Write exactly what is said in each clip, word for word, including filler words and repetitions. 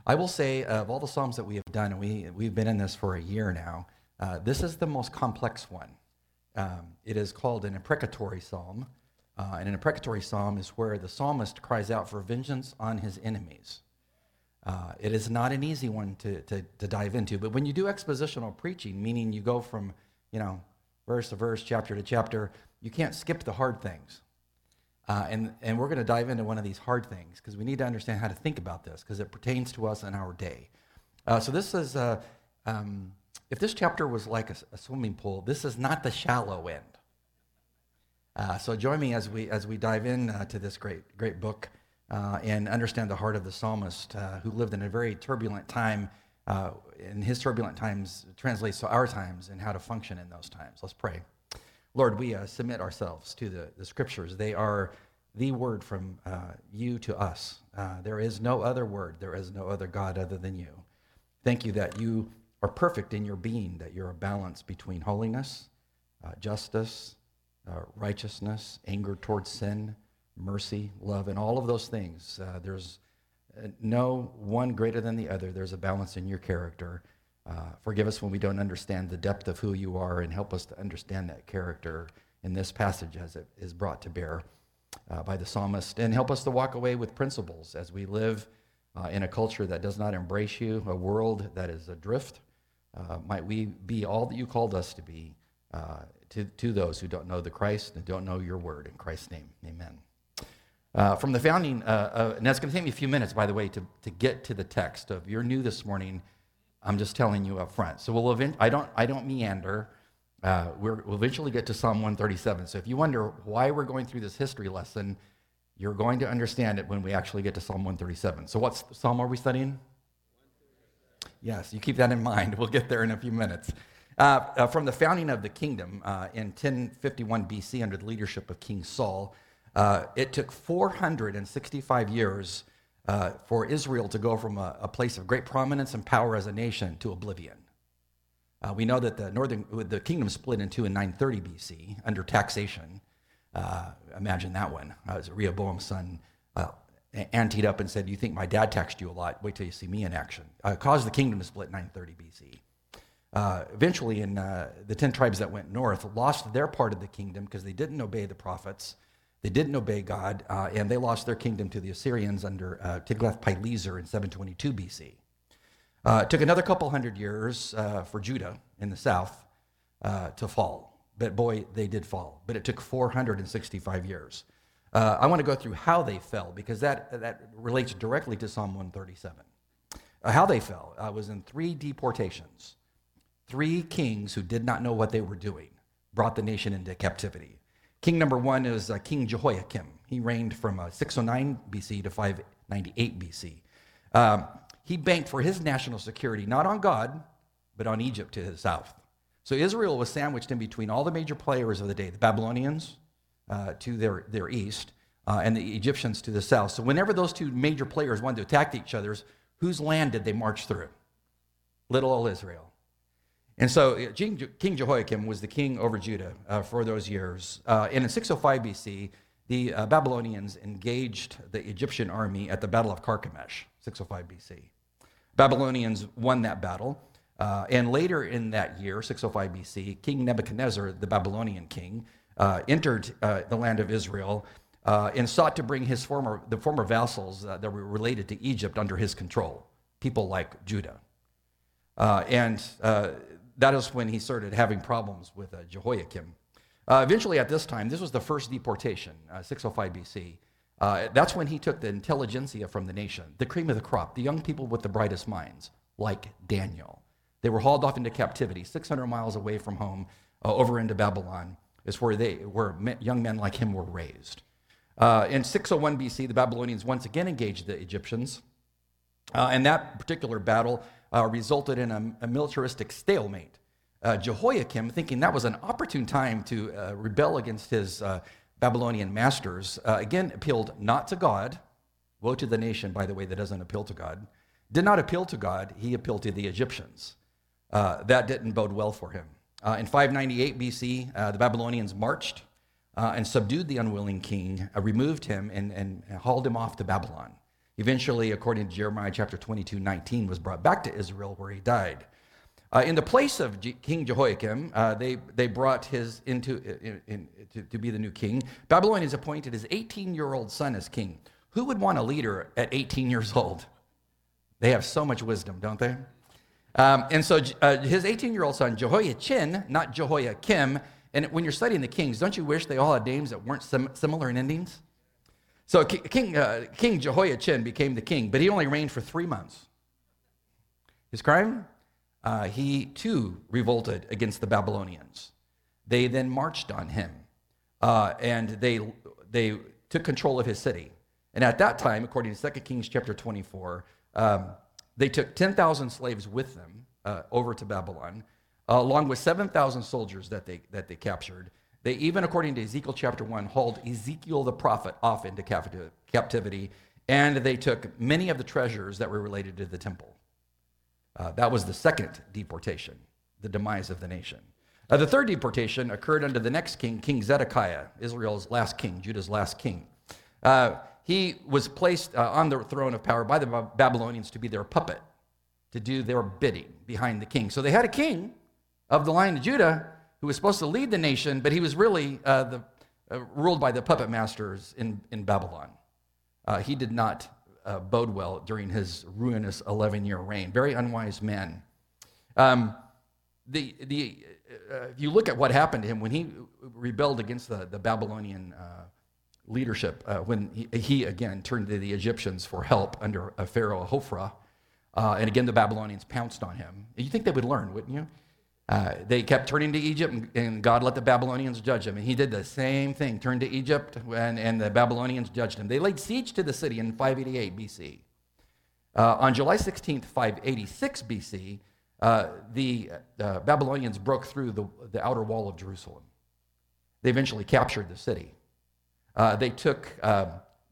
I will say, of all the Psalms that we have done, and we, we've been in this for a year now, uh, this is the most complex one. Um, it is called an imprecatory psalm, uh, and an imprecatory psalm is where the psalmist cries out for vengeance on his enemies. Uh, it is not an easy one to, to, to dive into, but when you do expositional preaching, meaning you go from, you know, verse to verse, chapter to chapter, you can't skip the hard things. Uh, and, and we're going to dive into one of these hard things because we need to understand how to think about this because it pertains to us in our day. Uh, so this is, uh, um, if this chapter was like a, a swimming pool, this is not the shallow end. Uh, so join me as we as we dive in uh, to this great great book uh, and understand the heart of the psalmist uh, who lived in a very turbulent time. Uh, and his turbulent times translates to our times and how to function in those times. Let's pray. Lord, we uh, submit ourselves to the, the scriptures. They are the word from uh, you to us. Uh, there is no other word. There is no other God other than you. Thank you that you are perfect in your being, that you're a balance between holiness, uh, justice, uh, righteousness, anger towards sin, mercy, love, and all of those things. Uh, there's uh, no one greater than the other. There's a balance in your character. Uh, forgive us when we don't understand the depth of who you are, and help us to understand that character in this passage as it is brought to bear uh, by the psalmist, and help us to walk away with principles as we live uh, in a culture that does not embrace you, a world that is adrift. Uh, might we be all that you called us to be uh, to, to those who don't know the Christ and don't know your word. In Christ's name, amen. Uh, from the founding, uh, uh, and that's going to take me a few minutes, by the way, to, to get to the text. If you're new this morning, I'm just telling you up front. So we'll event, I don't I don't meander. Uh, we're, we'll eventually get to Psalm one thirty-seven. So if you wonder why we're going through this history lesson, you're going to understand it when we actually get to Psalm one thirty-seven. So what psalm are we studying? Yes, you keep that in mind. We'll get there in a few minutes. Uh, uh, from the founding of the kingdom uh, in ten fifty-one B C under the leadership of King Saul, uh, it took four hundred sixty-five years uh, for Israel to go from a, a place of great prominence and power as a nation to oblivion. Uh, we know that the northern the kingdom split in two in nine thirty B C under taxation. Uh, imagine that one. Uh, it was Rehoboam's son uh, anteed up and said, "You think my dad taxed you a lot? Wait till you see me in action." Uh, caused the kingdom to split in nine thirty B C. Uh, eventually, in uh, the ten tribes that went north lost their part of the kingdom because they didn't obey the prophets, they didn't obey God, uh, and they lost their kingdom to the Assyrians under uh, Tiglath-Pileser in seven twenty-two B C. Uh, it took another couple hundred years uh, for Judah in the south uh, to fall, but boy, they did fall. But it took four hundred sixty-five years. Uh, I want to go through how they fell because that that relates directly to Psalm one thirty-seven. Uh, how they fell uh, was in three deportations. Three kings who did not know what they were doing brought the nation into captivity. King number one is uh, King Jehoiakim. He reigned from uh, six oh nine B C to five ninety-eight B C. Um, he banked for his national security not on God, but on Egypt to his south. So Israel was sandwiched in between all the major players of the day, the Babylonians uh, to their, their east uh, and the Egyptians to the south. So whenever those two major players wanted to attack each other's, whose land did they march through? Little old Israel. And so King Jehoiakim was the king over Judah uh, for those years. Uh, and in six oh five B C, the uh, Babylonians engaged the Egyptian army at the Battle of Carchemish, six oh five B C. Babylonians won that battle. Uh, and later in that year, six oh five B C, King Nebuchadnezzar, the Babylonian king, uh, entered uh, the land of Israel uh, and sought to bring his former the former vassals uh, that were related to Egypt under his control, people like Judah. Uh, and uh, that is when he started having problems with uh, Jehoiakim. Uh, eventually at this time, this was the first deportation, uh, six oh five B C. Uh, that's when he took the intelligentsia from the nation, the cream of the crop, the young people with the brightest minds, like Daniel. They were hauled off into captivity, six hundred miles away from home, uh, over into Babylon, is where they, where men, young men like him were raised. Uh, in six oh one B C, the Babylonians once again engaged the Egyptians, uh, and that particular battle uh, resulted in a, a militaristic stalemate. Uh, Jehoiakim, thinking that was an opportune time to uh, rebel against his uh, Babylonian masters, uh, again appealed not to God. Woe to the nation, by the way, that doesn't appeal to God. Did not appeal to God, he appealed to the Egyptians. Uh, that didn't bode well for him. Uh, in five ninety-eight B C, uh, the Babylonians marched uh, and subdued the unwilling king, uh, removed him, and, and hauled him off to Babylon. He Eventually, according to Jeremiah chapter twenty-two, nineteen, was brought back to Israel where he died. Uh, in the place of G- King Jehoiakim, uh, they, they brought his into in, in, to, to be the new king. Babylonians appointed his eighteen-year-old son as king. Who would want a leader at eighteen years old? They have so much wisdom, don't they? Um, and so uh, his eighteen-year-old son, Jehoiachin, not Jehoiakim, and when you're studying the kings, don't you wish they all had names that weren't sim- similar in endings? So King, uh, King Jehoiachin became the king, but he only reigned for three months. His crime? Uh, he too revolted against the Babylonians. They then marched on him, uh, and they they took control of his city. And at that time, according to Second Kings chapter twenty-four, um, they took ten thousand slaves with them uh, over to Babylon, uh, along with seven thousand soldiers that they that they captured. They even, according to Ezekiel chapter one, hauled Ezekiel the prophet off into captivity, and they took many of the treasures that were related to the temple. Uh, that was the second deportation, the demise of the nation. Uh, the third deportation occurred under the next king, King Zedekiah, Israel's last king, Judah's last king. Uh, he was placed uh, on the throne of power by the Babylonians to be their puppet, to do their bidding behind the king. So they had a king of the line of Judah who was supposed to lead the nation, but he was really uh, the, uh, ruled by the puppet masters in, in Babylon. Uh, he did not Uh, bode well during his ruinous eleven-year reign. Very unwise man. Um, the the uh, if you look at what happened to him when he rebelled against the, the Babylonian uh, leadership, uh, when he, he again turned to the Egyptians for help under uh, Pharaoh Hophra, uh, and again the Babylonians pounced on him. You think they would learn, wouldn't you? Uh, they kept turning to Egypt, and, and God let the Babylonians judge him. And he did the same thing, turned to Egypt, and, and the Babylonians judged him. They laid siege to the city in five eighty-eight B C. Uh, on July sixteenth, five eighty-six B C, uh, the uh, Babylonians broke through the, the outer wall of Jerusalem. They eventually captured the city. Uh, they took uh,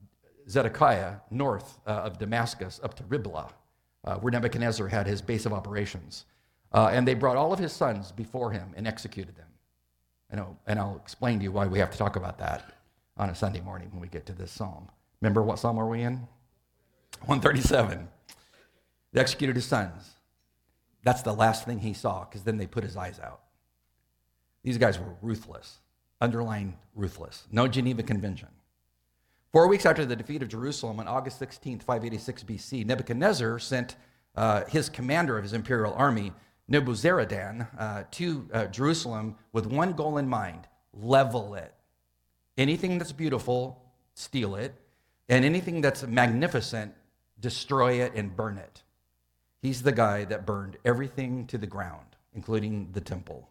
Zedekiah north uh, of Damascus up to Riblah, uh, where Nebuchadnezzar had his base of operations. Uh, and they brought all of his sons before him and executed them. And I'll, and I'll explain to you why we have to talk about that on a Sunday morning when we get to this psalm. Remember what psalm are we in? one thirty-seven. They executed his sons. That's the last thing he saw, because then they put his eyes out. These guys were ruthless, underlying ruthless. No Geneva Convention. Four weeks after the defeat of Jerusalem on August sixteenth, five eighty-six B C, Nebuchadnezzar sent uh, his commander of his imperial army, Nebuzaradan, uh, to uh, Jerusalem with one goal in mind: level it. Anything that's beautiful, steal it. And anything that's magnificent, destroy it and burn it. He's the guy that burned everything to the ground, including the temple.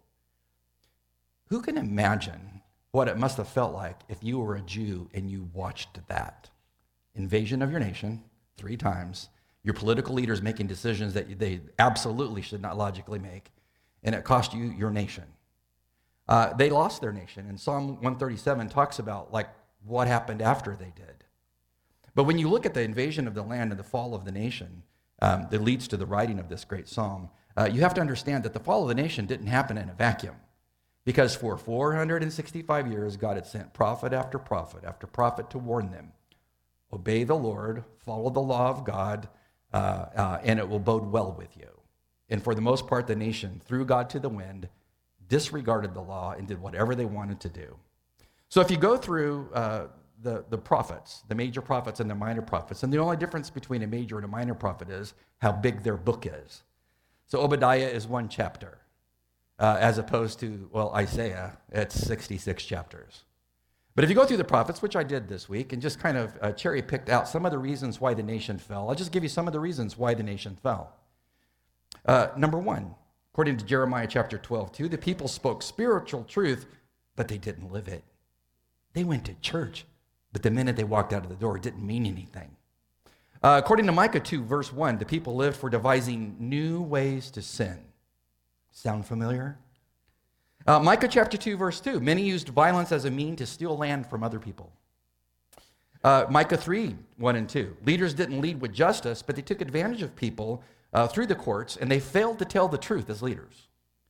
Who can imagine what it must have felt like if you were a Jew and you watched that? Invasion of your nation three times, your political leaders making decisions that they absolutely should not logically make, and it cost you your nation. Uh, they lost their nation, and Psalm one thirty-seven talks about like what happened after they did. But when you look at the invasion of the land and the fall of the nation um, that leads to the writing of this great psalm, uh, you have to understand that the fall of the nation didn't happen in a vacuum. Because for four hundred sixty-five years, God had sent prophet after prophet after prophet to warn them, obey the Lord, follow the law of God, uh, uh, and it will bode well with you. And for the most part, the nation threw God to the wind, disregarded the law, and did whatever they wanted to do. So if you go through uh, the, the prophets, the major prophets and the minor prophets, and the only difference between a major and a minor prophet is how big their book is. So Obadiah is one chapter, uh, as opposed to, well, Isaiah, it's sixty-six chapters. But if you go through the prophets, which I did this week, and just kind of uh, cherry-picked out some of the reasons why the nation fell, I'll just give you some of the reasons why the nation fell. Uh, number one, according to Jeremiah chapter twelve, two, the people spoke spiritual truth, but they didn't live it. They went to church, but the minute they walked out of the door, it didn't mean anything. Uh, according to Micah two, verse one, the people lived for devising new ways to sin. Sound familiar? Uh, Micah chapter two, verse two, many used violence as a mean to steal land from other people. Uh, Micah three, one and two, leaders didn't lead with justice, but they took advantage of people uh, through the courts, and they failed to tell the truth as leaders.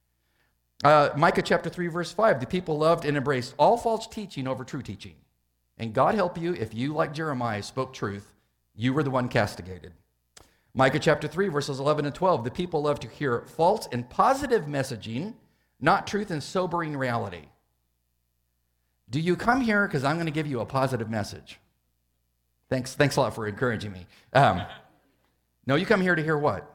Uh, Micah chapter three, verse five, the people loved and embraced all false teaching over true teaching. And God help you if you, like Jeremiah, spoke truth, You were the one castigated. Micah chapter three, verses eleven and twelve. The people love to hear false and positive messaging, not truth and sobering reality. Do you come here because I'm going to give you a positive message? Thanks, thanks a lot for encouraging me. Um, no, you come here to hear what?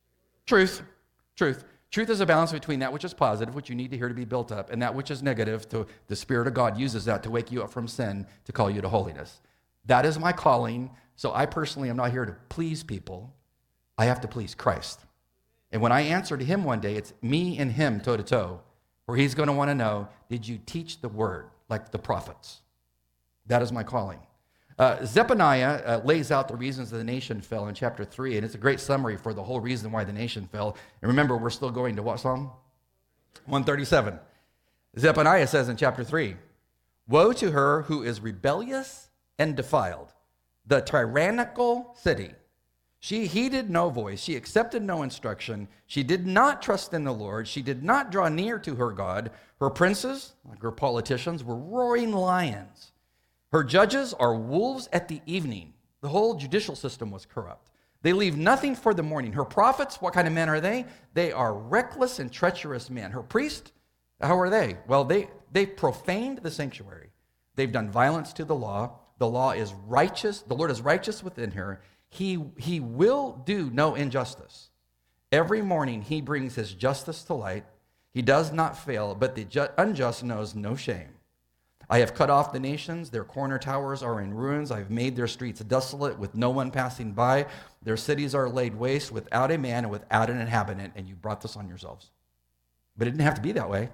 Truth. Truth. Truth is a balance between that which is positive, which you need to hear to be built up, and that which is negative. To, the Spirit of God uses that to wake you up from sin, to call you to holiness. That is my calling. So I personally am not here to please people. I have to please Christ. And when I answer to him one day, it's me and him toe to toe, where he's going to want to know, did you teach the word like the prophets? That is my calling. Uh, Zephaniah uh, lays out the reasons the nation fell in chapter three, and it's a great summary for the whole reason why the nation fell. And remember, we're still going to what Psalm? one thirty-seven. Zephaniah says in chapter three, woe to her who is rebellious and defiled, the tyrannical city. She heeded no voice. She accepted no instruction. She did not trust in the Lord. She did not draw near to her God. Her princes, like her politicians, were roaring lions. Her judges are wolves at the evening. The whole judicial system was corrupt. They leave nothing for the morning. Her prophets, what kind of men are they? They are reckless and treacherous men. Her priests, how are they? Well, they, they profaned the sanctuary. They've done violence to the law. The law is righteous. The Lord is righteous within her. He, he will do no injustice. Every morning he brings his justice to light. He does not fail, but the ju- unjust knows no shame. I have cut off the nations. Their corner towers are in ruins. I have made their streets desolate with no one passing by. Their cities are laid waste without a man and without an inhabitant, and you brought this on yourselves. But it didn't have to be that way.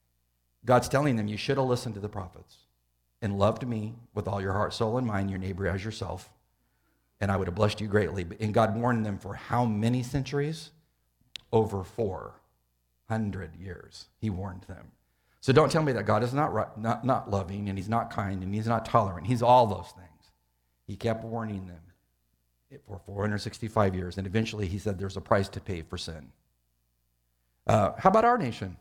God's telling them, you should have listened to the prophets and loved me with all your heart, soul, and mind, your neighbor as yourself, and I would have blessed you greatly. And God warned them for how many centuries? Over four hundred years. He warned them. So don't tell me that God is not, not, not loving, and he's not kind, and he's not tolerant. He's all those things. He kept warning them for four hundred sixty-five years, and eventually he said there's a price to pay for sin. Uh, how about our nation?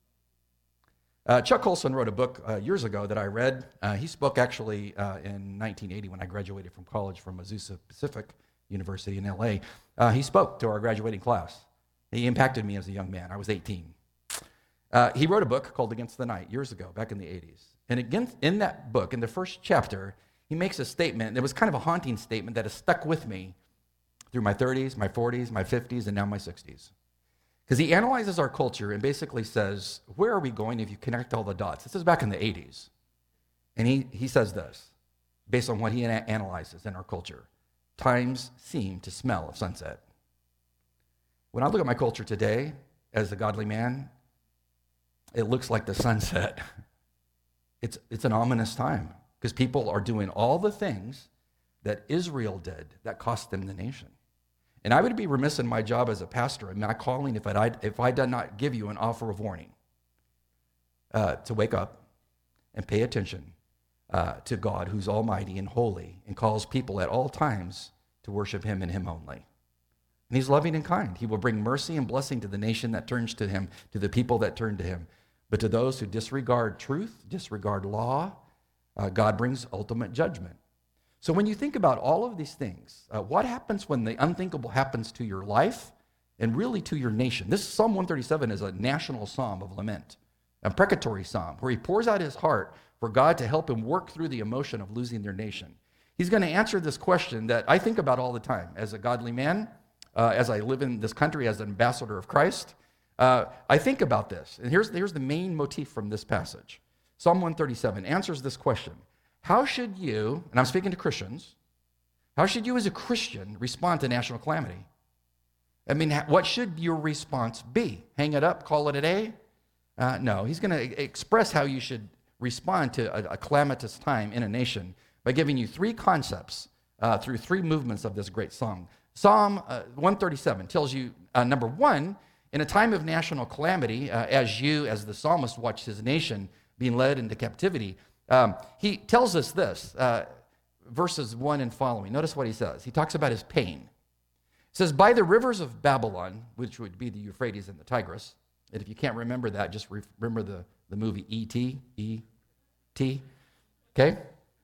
Uh, Chuck Colson wrote a book uh, years ago that I read. Uh, he spoke actually uh, in nineteen eighty when I graduated from college from Azusa Pacific University in L A. Uh, he spoke to our graduating class. He impacted me as a young man. I was eighteen. Uh, he wrote a book called Against the Night years ago, back in the eighties. And against, in that book, in the first chapter, he makes a statement that was kind of a haunting statement that has stuck with me through my thirties, my forties, my fifties, and now my sixties. Because he analyzes our culture and basically says, where are we going if you connect all the dots? This is back in the eighties. And he, he says this, based on what he ana- analyzes in our culture. Times seem to smell of sunset. When I look at my culture today, as a godly man, it looks like the sunset. It's, it's an ominous time because people are doing all the things that Israel did that cost them the nation. And I would be remiss in my job as a pastor and my calling if I, if I did not give you an offer of warning uh, to wake up and pay attention uh, to God, who's almighty and holy and calls people at all times to worship him and him only. And he's loving and kind. He will bring mercy and blessing to the nation that turns to him, to the people that turn to him. But to those who disregard truth, disregard law, uh, God brings ultimate judgment. So when you think about all of these things, uh, what happens when the unthinkable happens to your life and really to your nation? This Psalm one thirty-seven is a national psalm of lament, a precatory psalm, where he pours out his heart for God to help him work through the emotion of losing their nation. He's going to answer this question that I think about all the time as a godly man, uh, as I live in this country as an ambassador of Christ. Uh, I think about this, and here's, here's the main motif from this passage. Psalm one thirty-seven answers this question. How should you, and I'm speaking to Christians, how should you as a Christian respond to national calamity? I mean, what should your response be? Hang it up, call it a day? Uh, no, he's going to express how you should respond to a, a calamitous time in a nation by giving you three concepts uh, through three movements of this great song. Psalm uh, one thirty-seven tells you, uh, number one, in a time of national calamity, uh, as you, as the psalmist, watched his nation being led into captivity, um, he tells us this, uh, verses one and following. Notice what he says. He talks about his pain. He says, by the rivers of Babylon, which would be the Euphrates and the Tigris, and if you can't remember that, just re- remember the, the movie E T, E T, okay?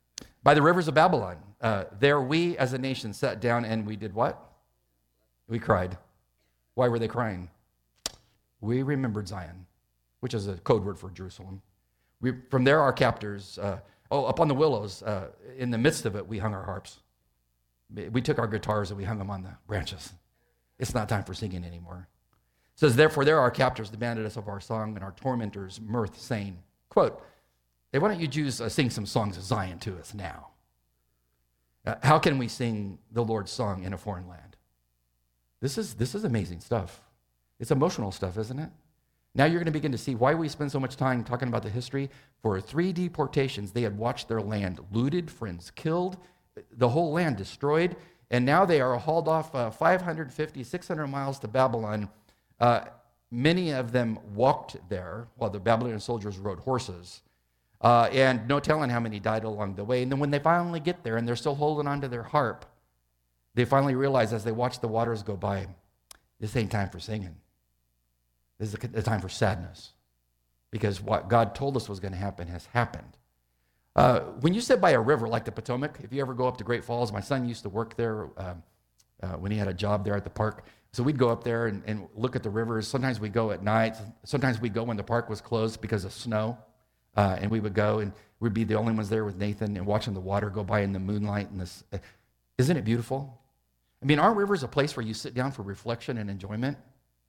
By the rivers of Babylon. Uh, there we as a nation sat down and we did what? We cried. Why were they crying? We remembered Zion, which is a code word for Jerusalem. We, from there, our captors, uh, oh, up on the willows, uh, in the midst of it, we hung our harps. We took our guitars and we hung them on the branches. It's not time for singing anymore. It says, therefore, there our captors demanded us of our song and our tormentors mirth, saying, quote, hey, why don't you Jews uh, sing some songs of Zion to us now? Uh, how can we sing the Lord's song in a foreign land? This is, this is amazing stuff. It's emotional stuff, isn't it? Now you're going to begin to see why we spend so much time talking about the history. For three deportations, they had watched their land looted, friends killed, the whole land destroyed, and now they are hauled off uh, five hundred fifty, six hundred miles to Babylon. Uh, many of them walked there while the Babylonian soldiers rode horses, uh, and no telling how many died along the way. And then when they finally get there and they're still holding on to their harp, they finally realize as they watch the waters go by, this ain't time for singing. This is a time for sadness, because what God told us was going to happen has happened. Uh, when you sit by a river like the Potomac, if you ever go up to Great Falls, my son used to work there um, uh, when he had a job there at the park. So we'd go up there and, and look at the rivers. Sometimes we go at night. Sometimes we go when the park was closed because of snow. Uh, and we would go and we'd be the only ones there with Nathan and watching the water go by in the moonlight. And this, uh, isn't it beautiful? I mean, aren't rivers a place where you sit down for reflection and enjoyment?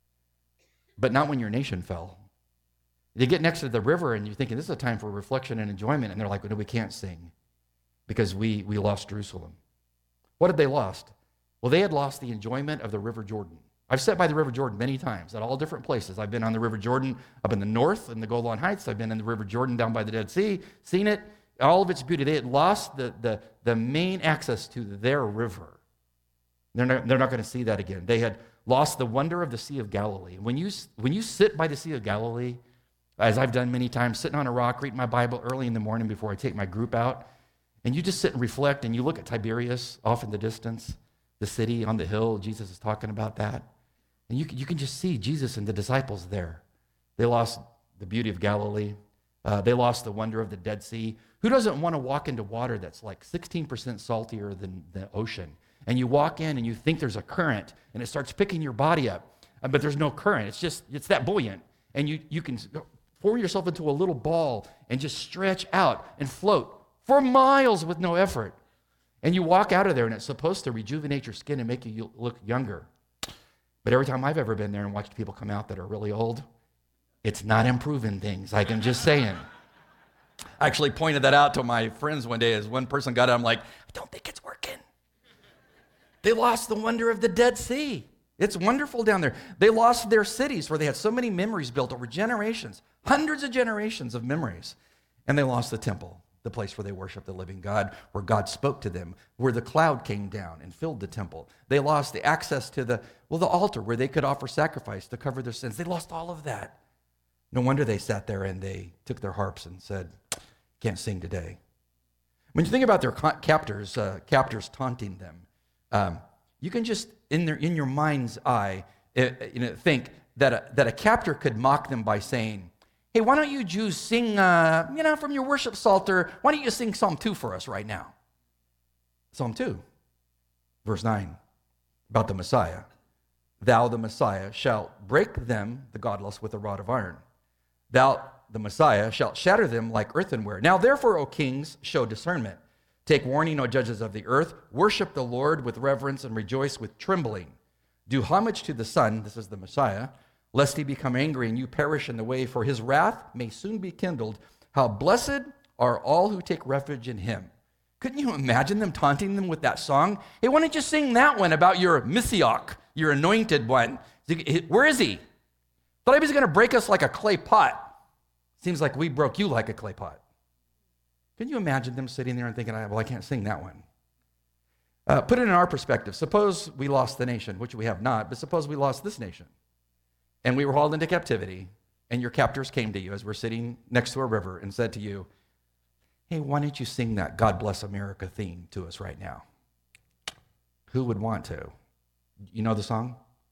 But not when your nation fell. You get next to the river and you're thinking, this is a time for reflection and enjoyment. And they're like, no, we can't sing because we, we lost Jerusalem. What had they lost? Well, they had lost the enjoyment of the River Jordan. I've sat by the River Jordan many times at all different places. I've been on the River Jordan up in the north in the Golan Heights. I've been in the River Jordan down by the Dead Sea, seen it, all of its beauty. They had lost the, the, the main access to their river. They're not, they're not going to see that again. They had lost the wonder of the Sea of Galilee. When you, when you sit by the Sea of Galilee, as I've done many times, sitting on a rock, reading my Bible early in the morning before I take my group out, and you just sit and reflect, and you look at Tiberias off in the distance, the city on the hill. Jesus is talking about that. And you, you can just see Jesus and the disciples there. They lost the beauty of Galilee. Uh, they lost the wonder of the Dead Sea. Who doesn't want to walk into water that's like sixteen percent saltier than the ocean? And you walk in and you think there's a current, and it starts picking your body up. Uh, but there's no current. It's just, it's that buoyant. And you, you can pour yourself into a little ball and just stretch out and float for miles with no effort. And you walk out of there, and it's supposed to rejuvenate your skin and make you look younger. But every time I've ever been there and watched people come out that are really old, it's not improving things. Like I'm just saying. I actually pointed that out to my friends one day as one person got it. I'm like, I don't think it's working. They lost the wonder of the Dead Sea. It's wonderful down there. They lost their cities where they had so many memories built over generations, hundreds of generations of memories. And they lost the temple, the place where they worshiped the living God, where God spoke to them, where the cloud came down and filled the temple. They lost the access to the, well, the altar where they could offer sacrifice to cover their sins. They lost all of that. No wonder they sat there and they took their harps and said, can't sing today. When you think about their captors, uh, captors taunting them, um, you can just, in their in your mind's eye, uh, you know, think that a, that a captor could mock them by saying, hey, why don't you Jews sing, uh, you know, from your worship psalter, why don't you sing Psalm two for us right now? Psalm two, verse nine, about the Messiah. Thou, the Messiah, shalt break them, the godless, with a rod of iron. Thou, the Messiah, shalt shatter them like earthenware. Now, therefore, O kings, show discernment. Take warning, O judges of the earth. Worship the Lord with reverence and rejoice with trembling. Do homage to the Son, this is the Messiah, lest he become angry and you perish in the way, for his wrath may soon be kindled. How blessed are all who take refuge in him. Couldn't you imagine them taunting them with that song? Hey, why don't you sing that one about your Messiah, your anointed one? Where is he? Thought he was going to break us like a clay pot. Seems like we broke you like a clay pot. Can you imagine them sitting there and thinking, well, I can't sing that one? Uh, put it in our perspective. Suppose we lost the nation, which we have not, but suppose we lost this nation. And we were hauled into captivity, and your captors came to you as we're sitting next to a river and said to you, hey, why don't you sing that God Bless America theme to us right now? Who would want to? You know the song?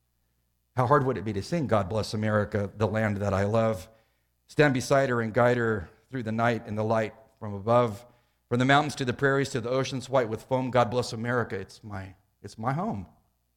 How hard would it be to sing God Bless America, the land that I love? Stand beside her and guide her through the night in the light from above. From the mountains to the prairies to the oceans white with foam, God bless America. It's my, it's my home.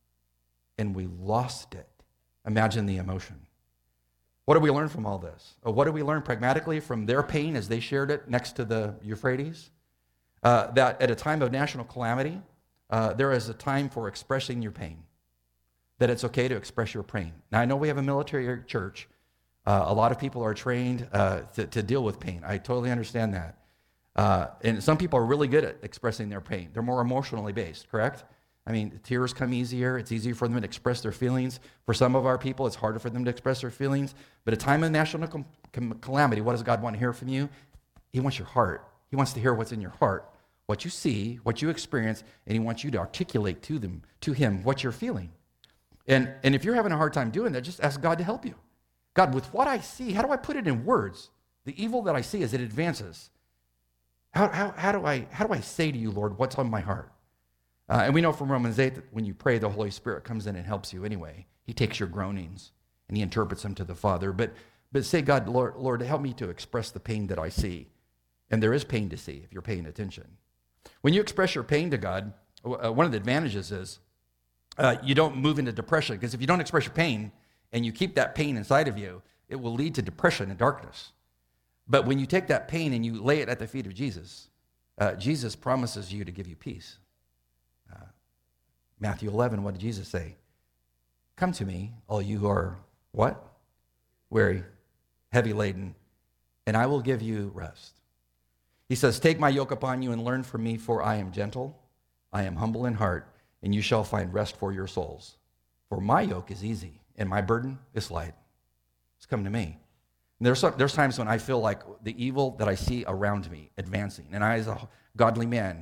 And we lost it. Imagine the emotion. What do we learn from all this? Uh, what do we learn pragmatically from their pain as they shared it next to the Euphrates? Uh, that at a time of national calamity, uh, there is a time for expressing your pain. That it's okay to express your pain. Now, I know we have a military church. Uh, a lot of people are trained uh, to, to deal with pain. I totally understand that. Uh, and some people are really good at expressing their pain. They're more emotionally based, correct? I mean, tears come easier. It's easier for them to express their feelings. For some of our people, it's harder for them to express their feelings. But at a time of national com- com- calamity, what does God want to hear from you? He wants your heart. He wants to hear what's in your heart, what you see, what you experience, and he wants you to articulate to them, to him, what you're feeling. And, and if you're having a hard time doing that, just ask God to help you. God, with what I see, how do I put it in words? The evil that I see as it advances. How, how, how, do I, how do I say to you, Lord, what's on my heart? Uh, and we know from Romans eight that when you pray, the Holy Spirit comes in and helps you anyway. He takes your groanings and he interprets them to the Father. But, but say, God, Lord, Lord, help me to express the pain that I see. And there is pain to see if you're paying attention. When you express your pain to God, uh, one of the advantages is uh, you don't move into depression. Because if you don't express your pain and you keep that pain inside of you, it will lead to depression and darkness. But when you take that pain and you lay it at the feet of Jesus, uh, Jesus promises you to give you peace. Uh, Matthew eleven, what did Jesus say? Come to me, all you who are, what? Weary, heavy laden, and I will give you rest. He says, take my yoke upon you and learn from me, for I am gentle, I am humble in heart, and you shall find rest for your souls. For my yoke is easy, and my burden is light. Just come to me. And there's, some, there's times when I feel like the evil that I see around me advancing, and I, as a godly man,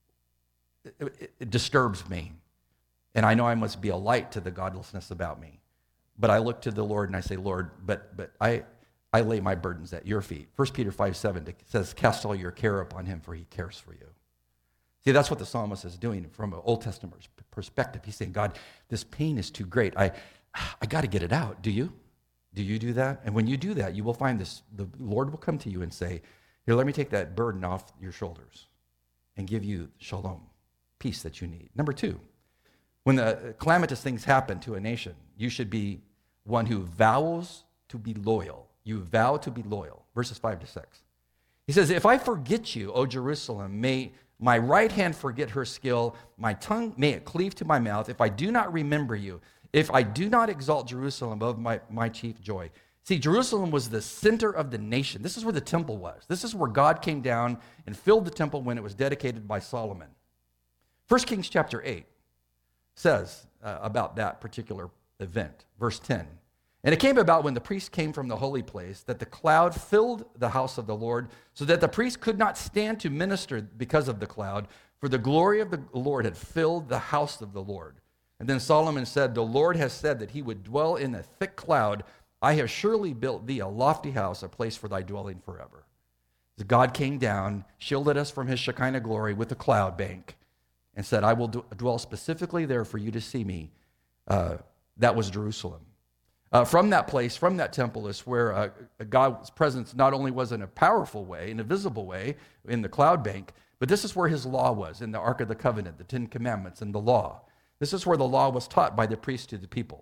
it, it, it disturbs me. And I know I must be a light to the godlessness about me. But I look to the Lord and I say, Lord, but but I I lay my burdens at your feet. First Peter five seven says, cast all your care upon him, for he cares for you. See, that's what the psalmist is doing from an Old Testament perspective. He's saying, God, this pain is too great. I I got to get it out. Do you? Do you do that? And when you do that, you will find this, the Lord will come to you and say, here, let me take that burden off your shoulders and give you shalom, peace that you need. Number two, when the calamitous things happen to a nation, you should be one who vows to be loyal. You vow to be loyal. Verses five to six. He says, if I forget you, O Jerusalem, may my right hand forget her skill, my tongue may it cleave to my mouth, if I do not remember you, if I do not exalt Jerusalem above my, my chief joy. See, Jerusalem was the center of the nation. This is where the temple was. This is where God came down and filled the temple when it was dedicated by Solomon. First Kings chapter eight says uh, about that particular event. Verse ten. And it came about when the priest came from the holy place that the cloud filled the house of the Lord, so that the priest could not stand to minister because of the cloud, for the glory of the Lord had filled the house of the Lord. And then Solomon said, the Lord has said that he would dwell in a thick cloud. I have surely built thee a lofty house, a place for thy dwelling forever. So God came down, shielded us from his Shekinah glory with a cloud bank, and said, I will d- dwell specifically there for you to see me. Uh, that was Jerusalem. Uh, from that place, from that temple, is where uh, God's presence not only was in a powerful way, in a visible way, in the cloud bank, but this is where his law was, in the Ark of the Covenant, the Ten Commandments, and the law. This is where the law was taught by the priests to the people.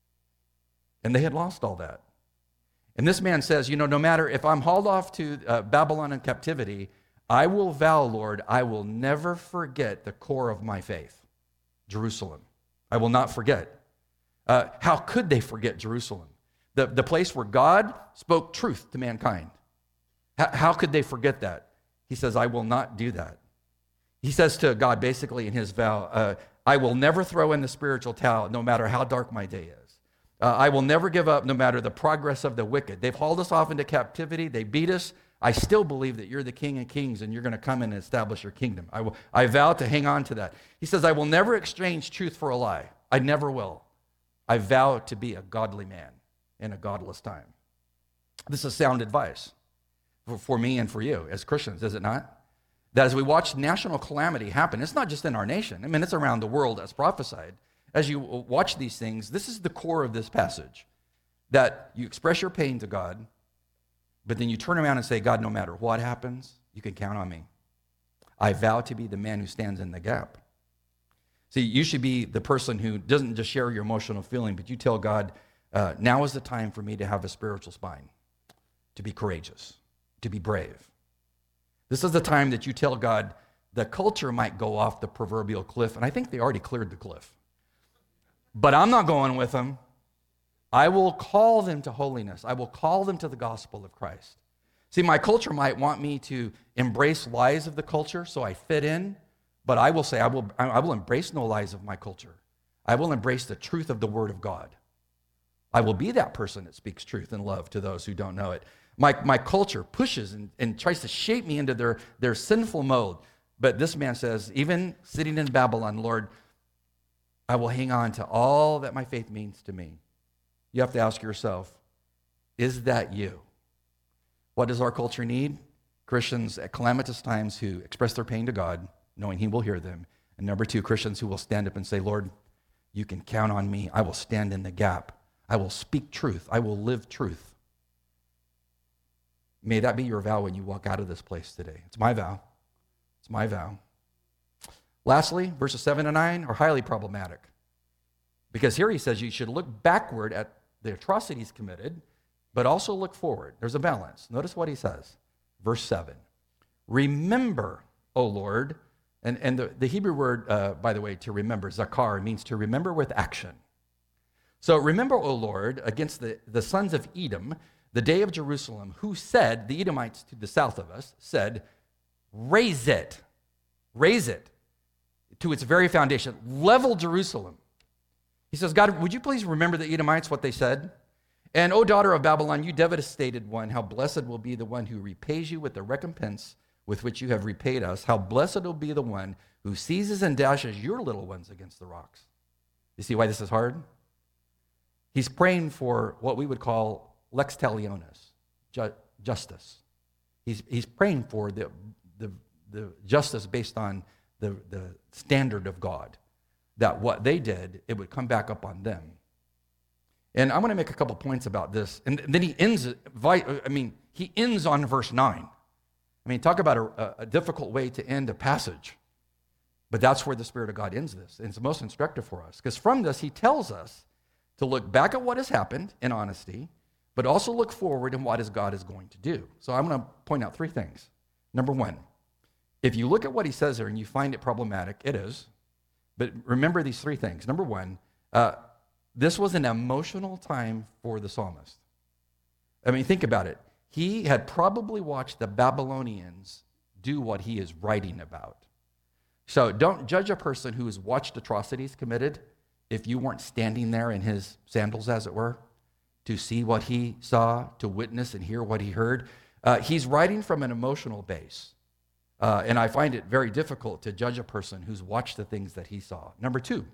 And they had lost all that. And this man says, you know, no matter if I'm hauled off to uh, Babylon in captivity, I will vow, Lord, I will never forget the core of my faith, Jerusalem. I will not forget. Uh, how could they forget Jerusalem? The, the place where God spoke truth to mankind. How, how could they forget that? He says, I will not do that. He says to God, basically in his vow, uh, I will never throw in the spiritual towel, no matter how dark my day is. Uh, I will never give up, no matter the progress of the wicked. They've hauled us off into captivity. They beat us. I still believe that you're the King of Kings and you're going to come in and establish your kingdom. I, will, I vow to hang on to that. He says, I will never exchange truth for a lie. I never will. I vow to be a godly man in a godless time. This is sound advice for, for me and for you as Christians, is it not? That as we watch national calamity happen, it's not just in our nation. I mean, it's around the world as prophesied. As you watch these things, this is the core of this passage, that you express your pain to God, but then you turn around and say, God, no matter what happens, you can count on me. I vow to be the man who stands in the gap. See, you should be the person who doesn't just share your emotional feeling, but you tell God, uh, now is the time for me to have a spiritual spine, to be courageous, to be brave. This is the time that you tell God, the culture might go off the proverbial cliff, and I think they already cleared the cliff. But I'm not going with them. I will call them to holiness. I will call them to the gospel of Christ. See, my culture might want me to embrace lies of the culture so I fit in, but I will say I will, I will embrace no lies of my culture. I will embrace the truth of the Word of God. I will be that person that speaks truth and love to those who don't know it. My, my culture pushes and, and tries to shape me into their, their sinful mode. But this man says, even sitting in Babylon, Lord, I will hang on to all that my faith means to me. You have to ask yourself, is that you? What does our culture need? Christians at calamitous times who express their pain to God, knowing He will hear them. And number two, Christians who will stand up and say, Lord, you can count on me. I will stand in the gap. I will speak truth. I will live truth. May that be your vow when you walk out of this place today. It's my vow. It's my vow. Lastly, verses seven and nine are highly problematic. Because here he says you should look backward at the atrocities committed, but also look forward. There's a balance. Notice what he says. Verse seven. Remember, O Lord, and, and the, the Hebrew word, uh, by the way, to remember, zakar, means to remember with action. So remember, O Lord, against the, the sons of Edom, the day of Jerusalem, who said, the Edomites to the south of us, said, raise it, raise it to its very foundation, level Jerusalem. He says, God, would you please remember the Edomites, what they said? And, O daughter of Babylon, you devastated one, how blessed will be the one who repays you with the recompense with which you have repaid us. How blessed will be the one who seizes and dashes your little ones against the rocks. You see why this is hard? He's praying for what we would call lex talionis, ju- justice. He's, he's praying for the, the, the justice based on the, the standard of God, that what they did, it would come back up on them. And I'm going to make a couple points about this. And then he ends, I mean, he ends on verse nine. I mean, talk about a, a difficult way to end a passage. But that's where the Spirit of God ends this. And it's most instructive for us. Because from this, he tells us to look back at what has happened in honesty, but also look forward in what is God is going to do. So I'm going to point out three things. Number one, if you look at what he says there and you find it problematic, it is. But remember these three things. Number one, uh, this was an emotional time for the psalmist. I mean, think about it. He had probably watched the Babylonians do what he is writing about. So don't judge a person who has watched atrocities committed if you weren't standing there in his sandals, as it were, to see what he saw, to witness and hear what he heard. Uh, he's writing from an emotional base. Uh, and I find it very difficult to judge a person who's watched the things that he saw. Number two,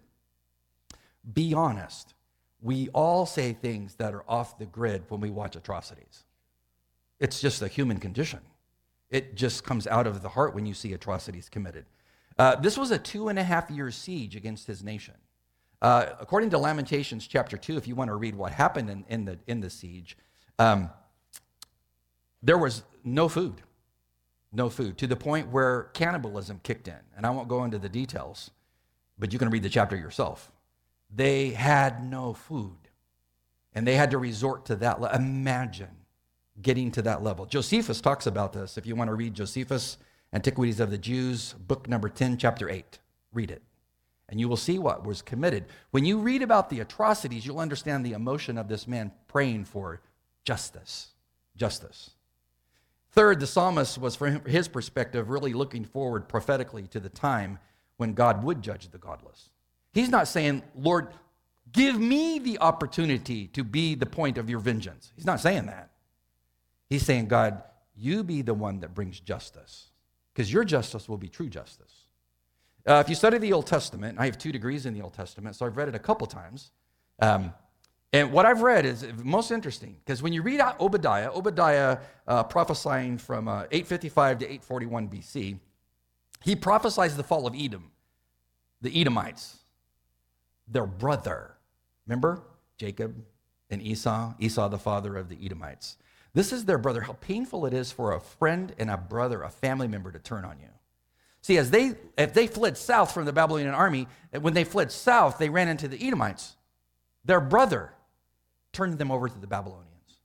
be honest. We all say things that are off the grid when we watch atrocities. It's just a human condition. It just comes out of the heart when you see atrocities committed. Uh, this was a two and a half year siege against his nation. Uh, according to Lamentations chapter two, if you want to read what happened in, in, the, in the siege, um, there was no food. No food, to the point where cannibalism kicked in. And I won't go into the details, but you can read the chapter yourself. They had no food, and they had to resort to that. Le- Imagine getting to that level. Josephus talks about this. If you want to read Josephus, Antiquities of the Jews, book number ten, chapter eight, read it. And you will see what was committed. When you read about the atrocities, you'll understand the emotion of this man praying for justice. Justice. Third, the psalmist was, from his perspective, really looking forward prophetically to the time when God would judge the godless. He's not saying, Lord, give me the opportunity to be the point of your vengeance. He's not saying that. He's saying, God, you be the one that brings justice, because your justice will be true justice. Uh, if you study the Old Testament, I have two degrees in the Old Testament, so I've read it a couple times. Um, And what I've read is most interesting, because when you read Obadiah, Obadiah uh, prophesying from uh, eight fifty-five to eight forty-one B C, he prophesies the fall of Edom, the Edomites, their brother. Remember? Jacob and Esau, Esau the father of the Edomites. This is their brother. How painful it is for a friend and a brother, a family member, to turn on you. See, as they if they fled south from the Babylonian army, when they fled south, they ran into the Edomites. Their brother turned them over to the Babylonians.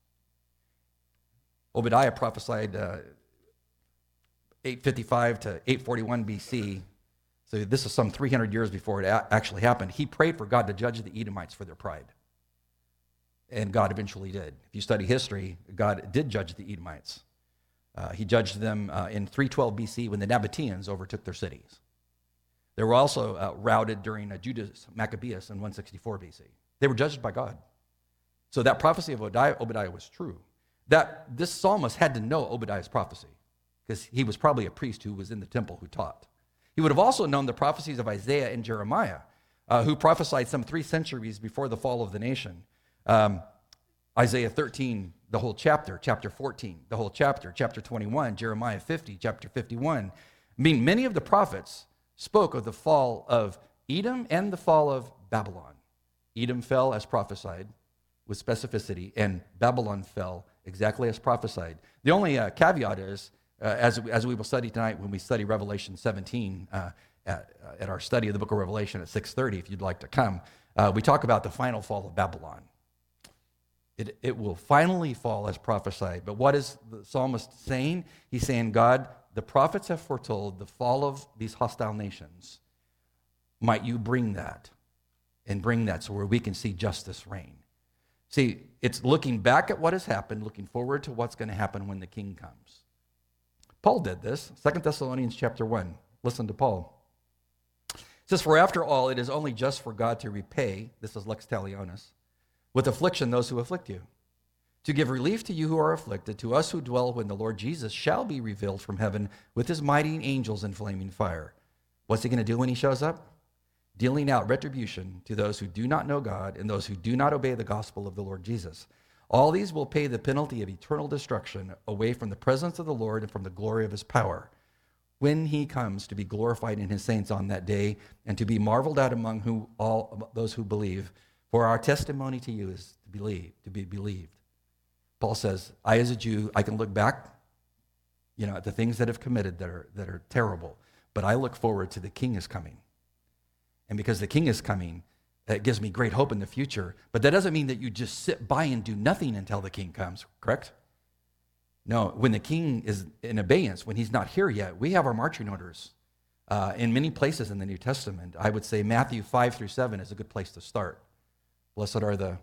Obadiah prophesied uh, eight fifty-five to eight forty-one B C. So this is some three hundred years before it a- actually happened. He prayed for God to judge the Edomites for their pride. And God eventually did. If you study history, God did judge the Edomites. Uh, he judged them uh, in three twelve B C when the Nabateans overtook their cities. They were also uh, routed during uh, Judas Maccabeus in one sixty-four B C. They were judged by God. So that prophecy of Obadiah, Obadiah was true. That this psalmist had to know Obadiah's prophecy because he was probably a priest who was in the temple who taught. He would have also known the prophecies of Isaiah and Jeremiah, uh, who prophesied some three centuries before the fall of the nation. Um, Isaiah thirteen, the whole chapter, chapter fourteen, the whole chapter, chapter twenty-one, Jeremiah fifty, chapter fifty-one. I mean, many of the prophets spoke of the fall of Edom and the fall of Babylon. Edom fell as prophesied with specificity, and Babylon fell exactly as prophesied. The only uh, caveat is, uh, as, as we will study tonight when we study Revelation seventeen, uh, at, uh, at our study of the book of Revelation at six thirty, if you'd like to come, uh, we talk about the final fall of Babylon. It, it will finally fall as prophesied. But what is the psalmist saying? He's saying, God, the prophets have foretold the fall of these hostile nations. Might you bring that and bring that so where we can see justice reign. See, it's looking back at what has happened, looking forward to what's going to happen when the king comes. Paul did this, Second Thessalonians chapter one. Listen to Paul. It says, for after all, it is only just for God to repay, this is lex talionis, with affliction those who afflict you, to give relief to you who are afflicted, to us who dwell when the Lord Jesus shall be revealed from heaven with his mighty angels in flaming fire. What's he going to do when he shows up? Dealing out retribution to those who do not know God and those who do not obey the gospel of the Lord Jesus. All these will pay the penalty of eternal destruction away from the presence of the Lord and from the glory of his power, when he comes to be glorified in his saints on that day and to be marveled at among who all those who believe. For our testimony to you is to believe, to be believed. Paul says, I as a Jew, I can look back, you know, at the things that have committed that are that are terrible, but I look forward to the king is coming. And because the king is coming, that gives me great hope in the future. But that doesn't mean that you just sit by and do nothing until the king comes, correct? No, when the king is in abeyance, when he's not here yet, we have our marching orders. Uh, in many places in the New Testament, I would say Matthew five through seven is a good place to start. Blessed are the,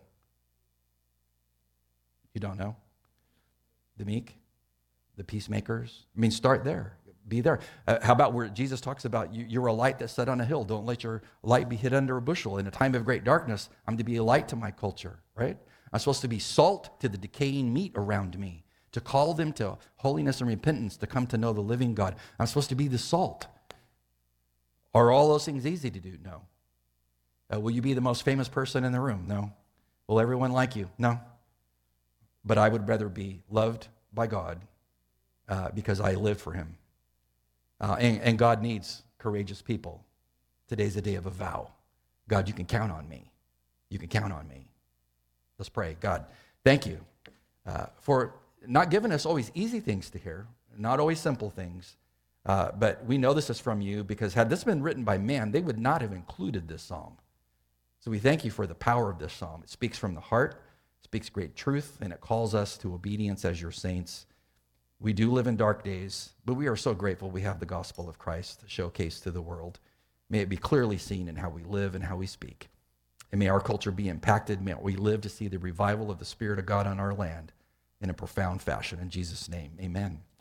you don't know, the meek, the peacemakers. I mean, start there. Be there. Uh, how about where Jesus talks about you, you're a light that's set on a hill. Don't let your light be hid under a bushel. In a time of great darkness, I'm to be a light to my culture, right? I'm supposed to be salt to the decaying meat around me, to call them to holiness and repentance, to come to know the living God. I'm supposed to be the salt. Are all those things easy to do? No. Uh, will you be the most famous person in the room? No. Will everyone like you? No. But I would rather be loved by God uh, because I live for him. Uh, and, and God needs courageous people. Today's the day of a vow. God, you can count on me. You can count on me. Let's pray. God, thank you uh, for not giving us always easy things to hear, not always simple things, uh, but we know this is from you because had this been written by man, they would not have included this psalm. So we thank you for the power of this psalm. It speaks from the heart, speaks great truth, and it calls us to obedience as your saints. We do live in dark days, but we are so grateful we have the gospel of Christ to showcase to the world. May it be clearly seen in how we live and how we speak. And may our culture be impacted. May we live to see the revival of the Spirit of God on our land in a profound fashion. In Jesus' name, amen.